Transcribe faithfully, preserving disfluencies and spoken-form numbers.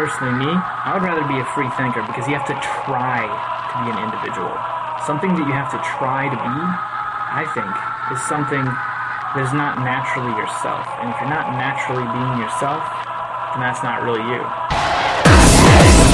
personally, me, I would rather be a free thinker because you have to try to be an individual. Something that you have to try to be, I think, is something that is not naturally yourself. And if you're not naturally being yourself, then that's not really you.